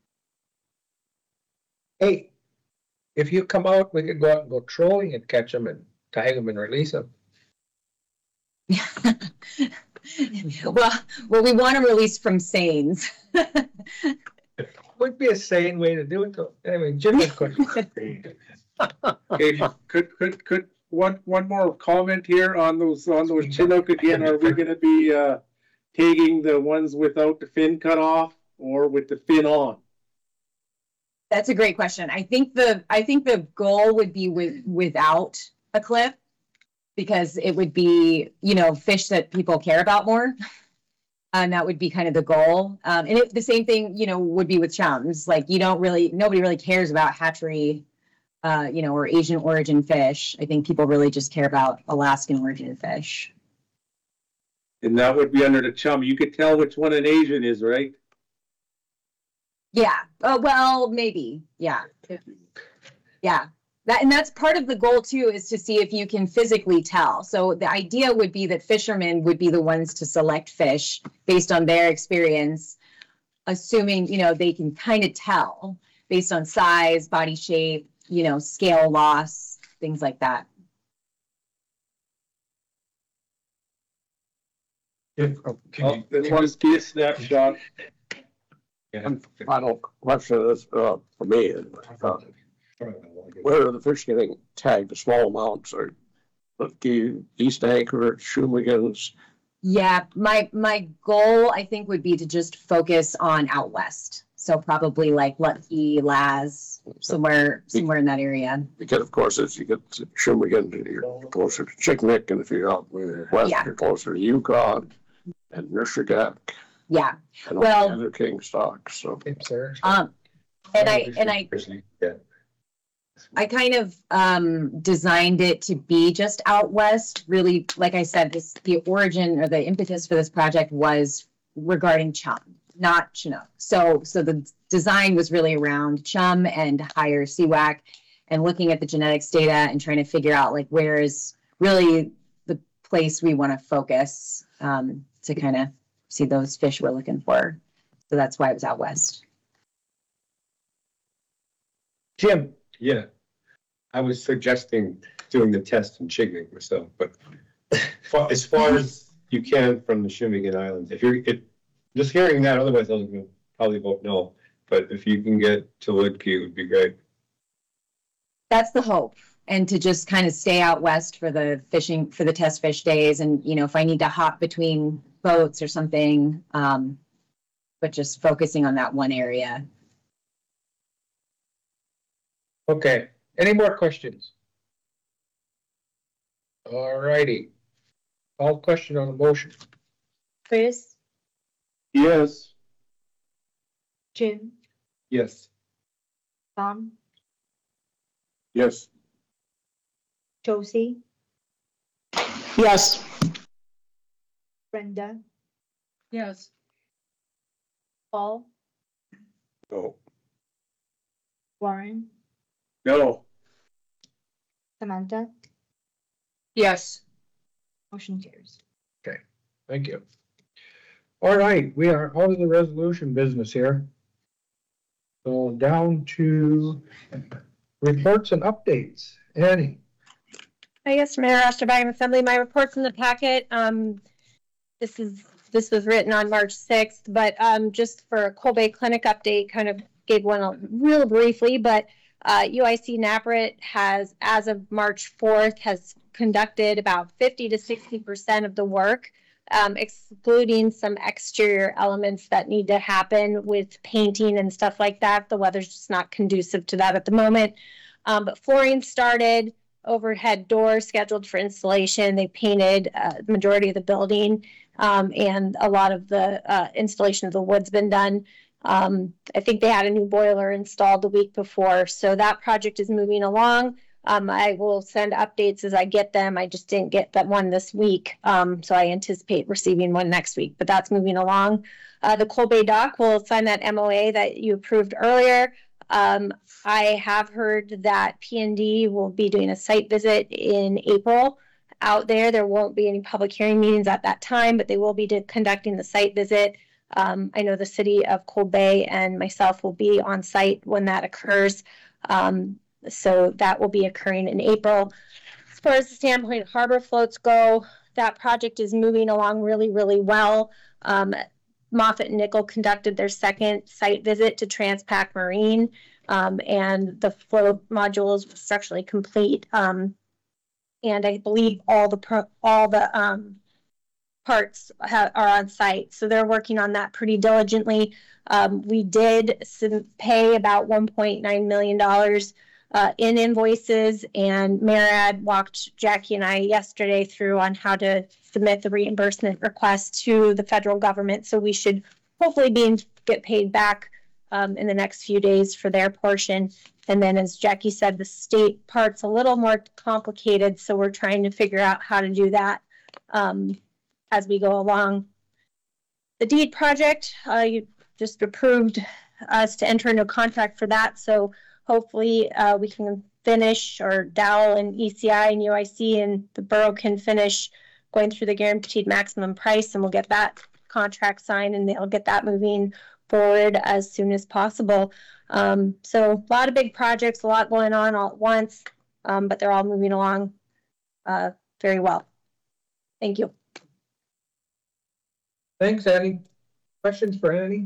Hey, if you come out, we could go out and go trolling and catch them and tag them and release them. well, well, we want to release from seines. Would be a sane way to do it though. Anyway, Jim had a question. Okay, could, could, could, one, one more comment here on those, on those Chinook again, are we gonna be, uh, taking the ones without the fin cut off or with the fin on? That's a great question. I think the, I think the goal would be with, without a clip because it would be, you know, fish that people care about more. And that would be kind of the goal. Um, and it, the same thing, you know, would be with chums. Like you don't really, nobody really cares about hatchery, uh, you know, or Asian origin fish. I think people really just care about Alaskan origin fish. And that would be under the chum. You could tell which one an Asian is, right? Yeah. Oh, well, maybe. Yeah. Yeah. That, and that's part of the goal too, is to see if you can physically tell. So the idea would be that fishermen would be the ones to select fish based on their experience, assuming, you know, they can kind of tell based on size, body shape, you know, scale loss, things like that. If, Oh, then let's be a snapshot. One final question is, uh, for me, is, uh, where are the fish getting tagged, the small amounts, or the East Anchor, Shumagans? Yeah, my my goal I think would be to just focus on out west. So probably like Lucky, Laz, somewhere somewhere in that area. Because of course, as you get to Shumagan, you're closer to Chicknick, and if you're out west, Yeah. you're closer to Yukon and Nurshagak Yeah. and all Well- the other king stocks. So Tips there. Um, and I and I Yeah. I kind of um, designed it to be just out west. Really, like I said, this the origin or the impetus for this project was regarding chum, not Chinook. So, so the design was really around chum and higher C WAC, and looking at the genetics data and trying to figure out like where is really the place we want to focus um, to kind of see those fish we're looking for. So that's why it was out west. Jim, Yeah. I was suggesting doing the test in Chignik myself, but fa- as far as you can from the Shumagan Islands, if you're, if, just hearing that, otherwise I'll probably vote no. But if you can get to Lidkey, it would be great. That's the hope. And to just kind of stay out west for the fishing, for the test fish days. And, you know, if I need to hop between boats or something, um, but just focusing on that one area. Okay, any more questions? All righty. All question on the motion. Chris, Yes. Jim, Yes. Tom, Yes. Josie, Yes. Brenda, Yes. Paul, No. Warren, No. Samantha, Yes. motion carries. Thank you. All right, we are out of the resolution business here. So down to reports and updates. Annie? I guess Mayor Osterbaum Assembly, my report's in the packet. Um, this is, this was written on March sixth, but, um, just for a Coal Bay Clinic update, kind of gave one real briefly, but, uh, U I C NAPRIT has, as of March fourth, has conducted about fifty to sixty percent of the work, um, excluding some exterior elements that need to happen with painting and stuff like that. The weather's just not conducive to that at the moment. Um, but flooring started, overhead doors scheduled for installation. They painted uh, the majority of the building, um, and a lot of the uh, installation of the wood's been done. Um, I think they had a new boiler installed the week before, so that project is moving along. Um, I will send updates as I get them. I just didn't get that one this week, um, so I anticipate receiving one next week, but that's moving along. Uh, the Coal Bay Dock will sign that M O A that you approved earlier. Um, I have heard that P and D will be doing a site visit in April out there. There won't be any public hearing meetings at that time, but they will be conducting the site visit. Um, I know the city of Coal Bay and myself will be on site when that occurs. Um, so that will be occurring in April. As far as the Sandpoint Harbor floats go, that project is moving along really, really well. Um, Moffett and Nickel conducted their second site visit to Transpac Marine, um, and the float module is structurally complete. Um, and I believe all the pro all the um, parts are on site, so they're working on that pretty diligently. Um, we did pay about one point nine million dollars uh, in invoices, and Marad walked Jackie and I yesterday through on how to submit the reimbursement request to the federal government. So we should hopefully be get paid back um, in the next few days for their portion. And then, as Jackie said, the state part's a little more complicated, so we're trying to figure out how to do that um, as we go along. The deed project, uh, you just approved us to enter into a contract for that, so hopefully uh, we can finish, or Dow and E C I and U I C and the borough can finish going through the guaranteed maximum price, and we'll get that contract signed and they'll get that moving forward as soon as possible. Um, so a lot of big projects, a lot going on all at once, um, but they're all moving along uh, very well. Thank you. Thanks, Annie. Questions for Annie?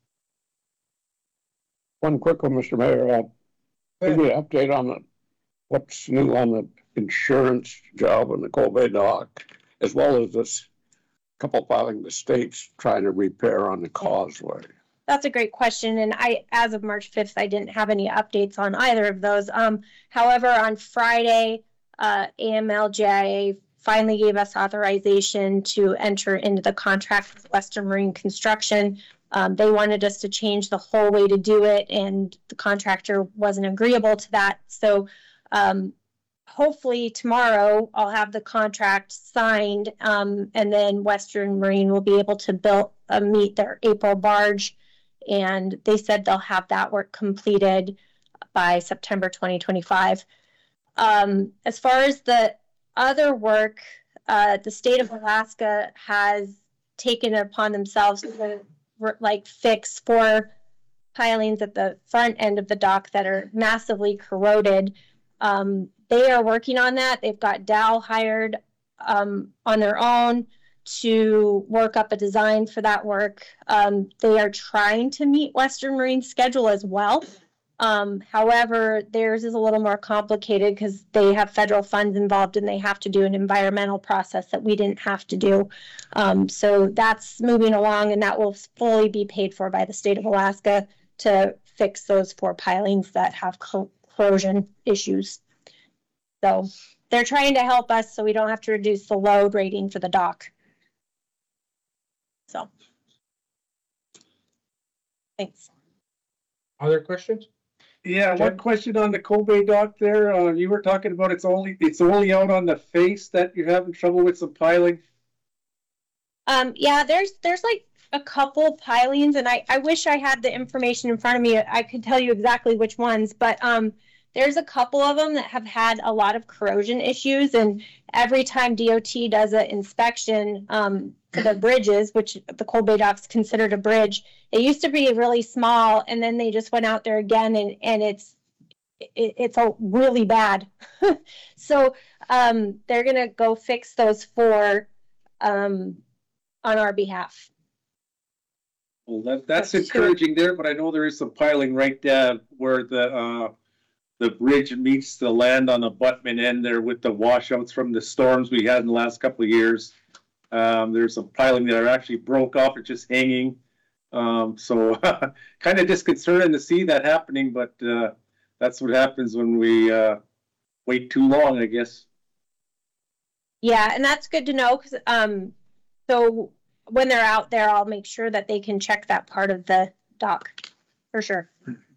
One quick one, Mister Mayor. Uh, give me an update on the, what's new on the insurance job in the Coal Bay Dock, as well as this couple filing the states trying to repair on the causeway. That's a great question. And I, as of March fifth, I didn't have any updates on either of those. Um, however, on Friday, uh, A M L J I A finally gave us authorization to enter into the contract with Western Marine Construction. Um, they wanted us to change the whole way to do it, and the contractor wasn't agreeable to that. So um, hopefully tomorrow I'll have the contract signed, um, and then Western Marine will be able to build, uh, meet their April barge. And they said they'll have that work completed by September twenty twenty-five. Um, as far as the other work, uh, the state of Alaska has taken it upon themselves to like fix four pilings at the front end of the dock that are massively corroded. Um, they are working on that. They've got Dow hired um, on their own to work up a design for that work. Um, they are trying to meet Western Marine's schedule as well. Um, however, theirs is a little more complicated because they have federal funds involved and they have to do an environmental process that we didn't have to do. Um, so that's moving along, and that will fully be paid for by the state of Alaska to fix those four pilings that have corrosion issues. So they're trying to help us so we don't have to reduce the load rating for the dock. So. Thanks. Other questions? Yeah, one question on the Kobe dock there. Uh, you were talking about it's only, it's only out on the face that you're having trouble with some piling. Um, yeah, there's, there's like a couple pilings and I, I wish I had the information in front of me. I could tell you exactly which ones, but, um, there's a couple of them that have had a lot of corrosion issues, and every time D O T does an inspection um, for the bridges, which the Cold Bay Dock's considered a bridge, it used to be really small, and then they just went out there again, and, and it's it, it's a really bad. So um, they're gonna go fix those four um, on our behalf. Well, that, that's That's true. encouraging there, but I know there is some piling right down where the, uh, the bridge meets the land on the abutment end there with the washouts from the storms we had in the last couple of years. Um, there's some piling that are actually broke off, it's just hanging. Um, so kind of disconcerting to see that happening, but, uh, that's what happens when we, uh, wait too long, I guess. Yeah, and that's good to know because um, so when they're out there, I'll make sure that they can check that part of the dock for sure.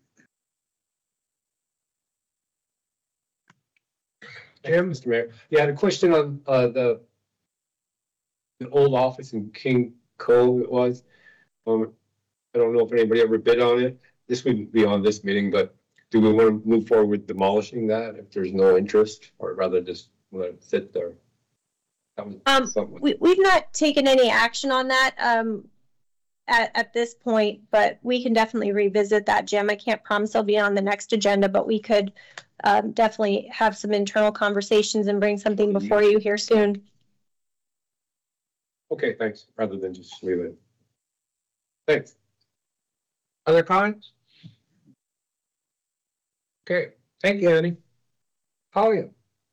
Jim, Mister Mayor, yeah, I had a question on uh, the the old office in King Cove. It was. Um, I don't know if anybody ever bid on it. This wouldn't be on this meeting, but do we want to move forward with demolishing that if there's no interest, or rather just let it sit there? That was Um, something. we we've not taken any action on that um at at this point, but we can definitely revisit that, Jim. I can't promise it'll be on the next agenda, but we could um, definitely have some internal conversations and bring something before you here soon. Okay, thanks. Rather than just leave it. Thanks. Other comments? Okay, thank you, Annie. Talia.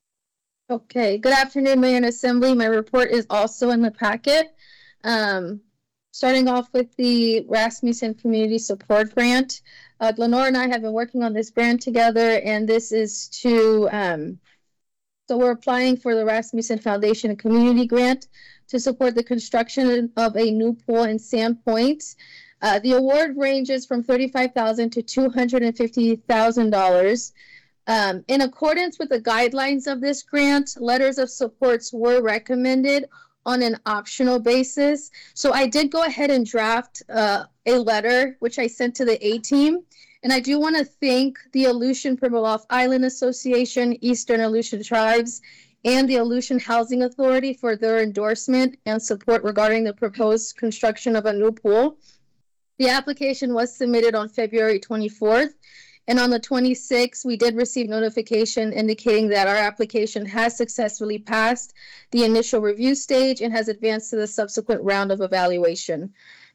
Okay, good afternoon, Mayor and Assembly. My report is also in the packet. Um, starting off with the Rasmussen Community Support Grant. Uh, Lenore and I have been working on this grant together, and this is to, um, so we're applying for the Rasmussen Foundation Community Grant to support the construction of a new pool in Sand Point. Uh, the award ranges from thirty-five thousand dollars to two hundred fifty thousand dollars. Um, in accordance with the guidelines of this grant, letters of supports were recommended on an optional basis. So I did go ahead and draft uh, a letter, which I sent to the A-team. And I do want to thank the Aleutian Pribilof Island Association, Eastern Aleutian Tribes, and the Aleutian Housing Authority for their endorsement and support regarding the proposed construction of a new pool. The application was submitted on February twenty-fourth. And on the twenty-sixth, we did receive notification indicating that our application has successfully passed the initial review stage and has advanced to the subsequent round of evaluation.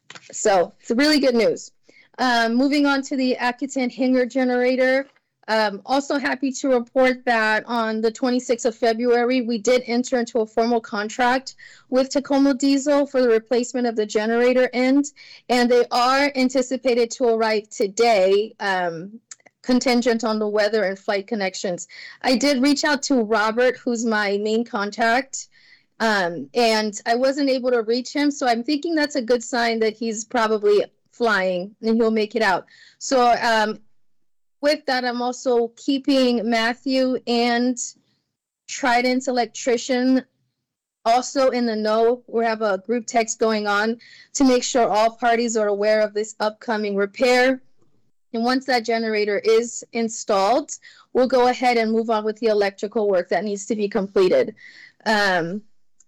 So it's really good news. Um, moving on to the Accutane Hanger generator. Um, also happy to report that on the twenty-sixth of February, we did enter into a formal contract with Tacoma Diesel for the replacement of the generator end, and they are anticipated to arrive today. Um, contingent on the weather and flight connections. I did reach out to Robert, who's my main contact, um, and I wasn't able to reach him, so I'm thinking that's a good sign that he's probably flying and he'll make it out. So um, with that, I'm also keeping Matthew and Trident's electrician also in the know. We have a group text going on to make sure all parties are aware of this upcoming repair. And once that generator is installed, we'll go ahead and move on with the electrical work that needs to be completed. Um,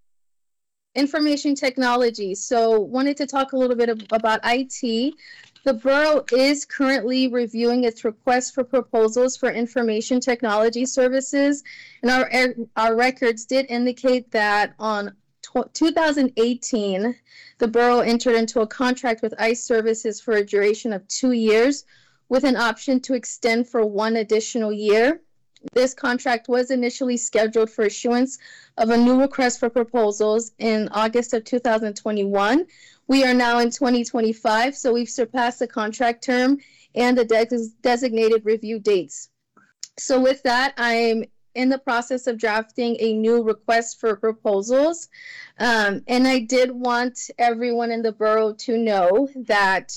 information technology. So wanted to talk a little bit of, about I T. The borough is currently reviewing its request for proposals for information technology services. And our, our records did indicate that on two thousand eighteen, the borough entered into a contract with ICE Services for a duration of two years with an option to extend for one additional year. This contract was initially scheduled for issuance of a new request for proposals in August of two thousand twenty-one. We are now in twenty twenty-five, so we've surpassed the contract term and the de- designated review dates. So with that, I'm in the process of drafting a new request for proposals. Um, and I did want everyone in the borough to know that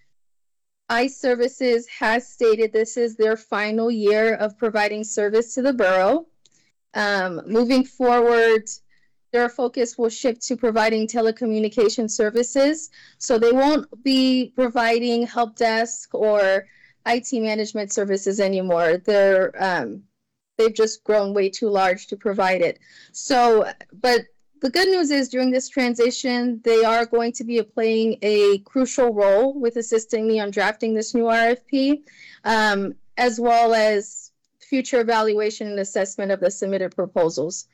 ICE Services has stated this is their final year of providing service to the borough. Um, moving forward, their focus will shift to providing telecommunication services. So they won't be providing help desk or I T management services anymore. They're, um, they've just grown way too large to provide it. So, but the good news is during this transition, they are going to be playing a crucial role with assisting me on drafting this new R F P, um, as well as future evaluation and assessment of the submitted proposals.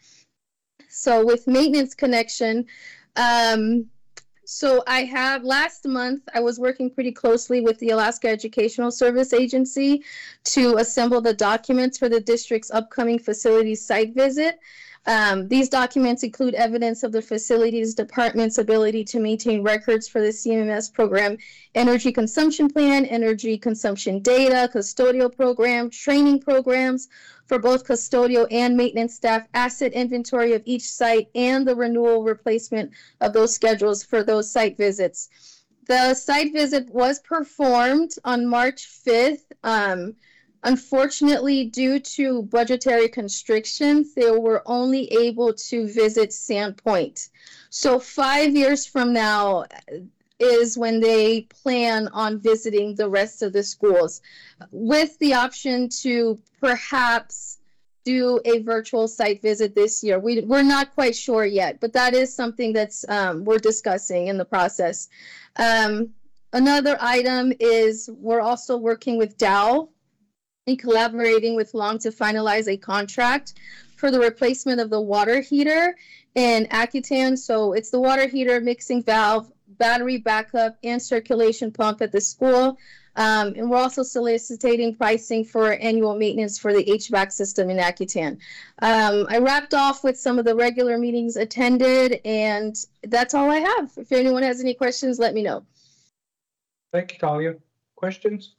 So with Maintenance Connection, um, so I have, last month, I was working pretty closely with the Alaska Educational Service Agency to assemble the documents for the district's upcoming facility site visit. Um, these documents include evidence of the facilities department's ability to maintain records for the C M M S program, energy consumption plan, energy consumption data, custodial program, training programs for both custodial and maintenance staff, asset inventory of each site, and the renewal replacement of those schedules for those site visits. The site visit was performed on March fifth. Um, Unfortunately, due to budgetary constrictions, they were only able to visit Sandpoint. So five years from now is when they plan on visiting the rest of the schools, with the option to perhaps do a virtual site visit this year. We, we're not quite sure yet, but that is something that's um, we're discussing in the process. Um, another item is we're also working with Dow and collaborating with Long to finalize a contract for the replacement of the water heater in Akutan. So it's the water heater, mixing valve, battery backup, and circulation pump at the school. Um, and we're also soliciting pricing for annual maintenance for the H V A C system in Akutan. Um, I wrapped off with some of the regular meetings attended, and that's all I have. If anyone has any questions, let me know. Thank you, Talia. Questions?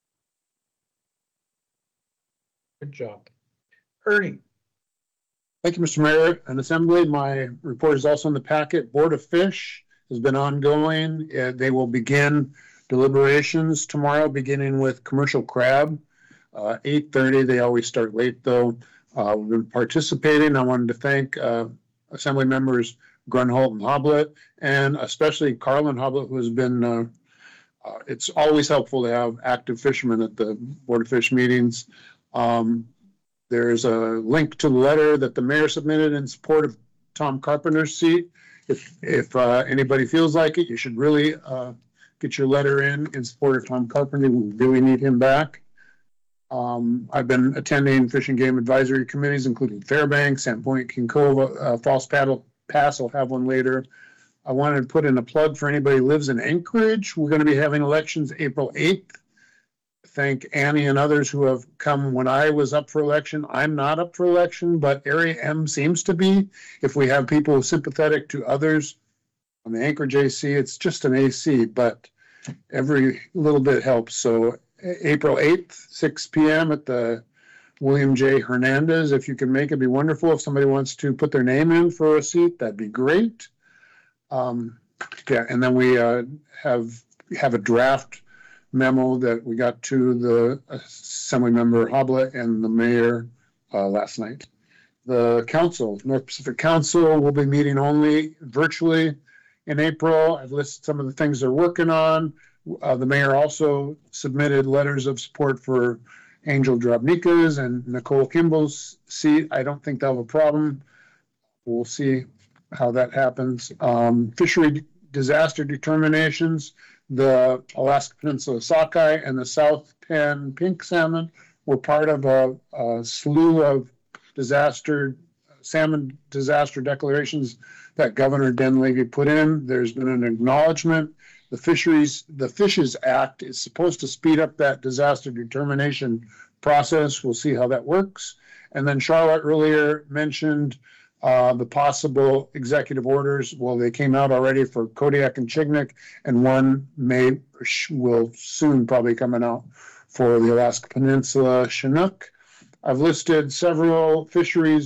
Good job. Ernie. Thank you, Mister Mayor and Assembly. My report is also in the packet. Board of Fish has been ongoing. Uh, they will begin deliberations tomorrow, beginning with commercial crab. Uh, eight thirty, they always start late though. Uh, we've been participating. I wanted to thank uh, Assembly members Grunholt and Hoblet, and especially Carlin Hoblet, who has been, uh, uh, it's always helpful to have active fishermen at the Board of Fish meetings. Um, there's a link to the letter that the mayor submitted in support of Tom Carpenter's seat. If if uh, anybody feels like it, you should really uh, get your letter in in support of Tom Carpenter. We really need him back. Um, I've been attending Fish and Game Advisory Committees, including Fairbanks, Sandpoint, King Cove, uh, False Paddle Pass. I'll have one later. I wanted to put in a plug for anybody who lives in Anchorage. We're going to be having elections April eighth. Thank Annie and others who have come when I was up for election. I'm not up for election, but Area M seems to be. If we have people sympathetic to others on the Anchorage A C, it's just an A C, but every little bit helps. So April eighth, six p m at the William J. Hernandez. If you can make it, it'd be wonderful. If somebody wants to put their name in for a seat, that'd be great. Um, yeah, and then we uh, have have a draft memo that we got to the Assembly member Hoblet and the mayor uh, last night. The council, North Pacific Council, will be meeting only virtually in April. I've listed some of the things they're working on. Uh, the mayor also submitted letters of support for Angel Drobnika's and Nicole Kimball's seat. I don't think they'll have a problem. We'll see how that happens. Um, fishery disaster determinations. The Alaska Peninsula sockeye and the South Penn pink salmon were part of a, a slew of disaster, salmon disaster declarations that Governor Dinleavy put in. There's been an acknowledgement. The Fisheries, the Fishes Act is supposed to speed up that disaster determination process. We'll see how that works. And then Charlotte earlier mentioned Uh, the possible executive orders. Well, they came out already for Kodiak and Chignik, and one may will soon probably coming out for the Alaska Peninsula Chinook. I've listed several fisheries